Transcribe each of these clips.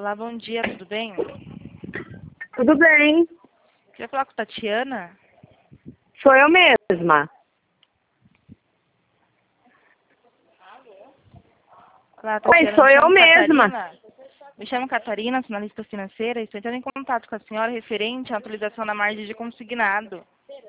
Olá, bom dia, tudo bem? Tudo bem, Queria falar com a Tatiana. sou eu mesma. Olá, Oi, Tatiana, sou me eu chamo mesma. Catarina. Me chamo Catarina, sou analista financeira e estou entrando em contato com a senhora referente à atualização da margem de consignado.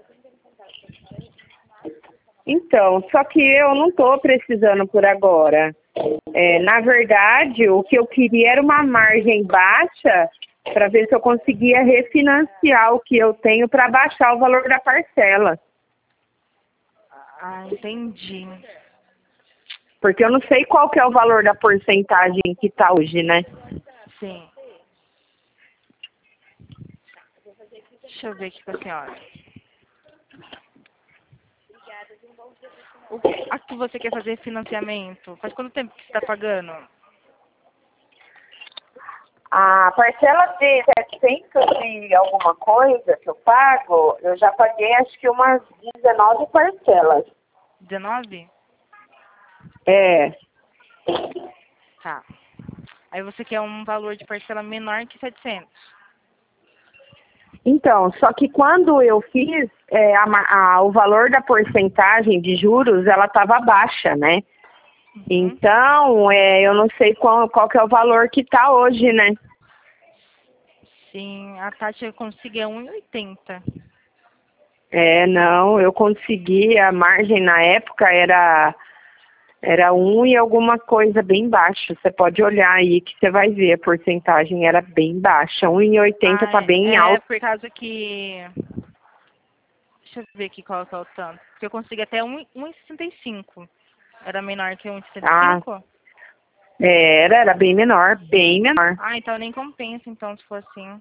Então, só que eu não estou precisando por agora. Na verdade, o que eu queria era uma margem baixa para ver se eu conseguia refinanciar o que eu tenho para baixar o valor da parcela. Ah, entendi. Porque eu não sei qual que é o valor da porcentagem que está hoje, né? Sim. Deixa eu ver aqui com a senhora. A que você quer fazer financiamento? Faz quanto tempo que você está pagando? A parcela de 700 e alguma coisa que eu pago, eu já paguei acho que umas 19 parcelas. 19? É, Tá. Aí você quer um valor de parcela menor que 700. então, só que quando eu fiz, o valor da porcentagem de juros, ela estava baixa, né? Uhum. Então, eu não sei qual que é o valor que está hoje, né? Sim, a taxa eu consigo é 1,80. Não, eu consegui, a margem na época era um e alguma coisa bem baixo. Você pode olhar aí que você vai ver, a porcentagem era bem baixa. 1,80 tá bem É alto. por causa que... Deixa eu ver aqui qual que é o tanto. Porque eu consigo até 1,65. Era menor que Ah, 1,65? era bem menor, bem menor. Ah, então nem compensa então se for assim.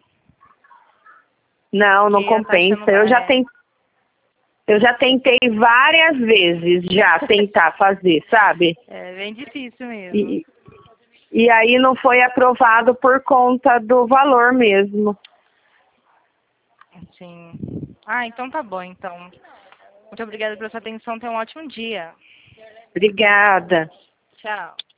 Não, não Porque a taxa compensa. não é... Eu já tentei várias vezes já tentar fazer, sabe? É bem difícil mesmo. E, e aí não foi aprovado por conta do valor mesmo. Sim. Ah, então tá bom, então. Muito obrigada pela sua atenção. Tenha um ótimo dia. Obrigada. Tchau.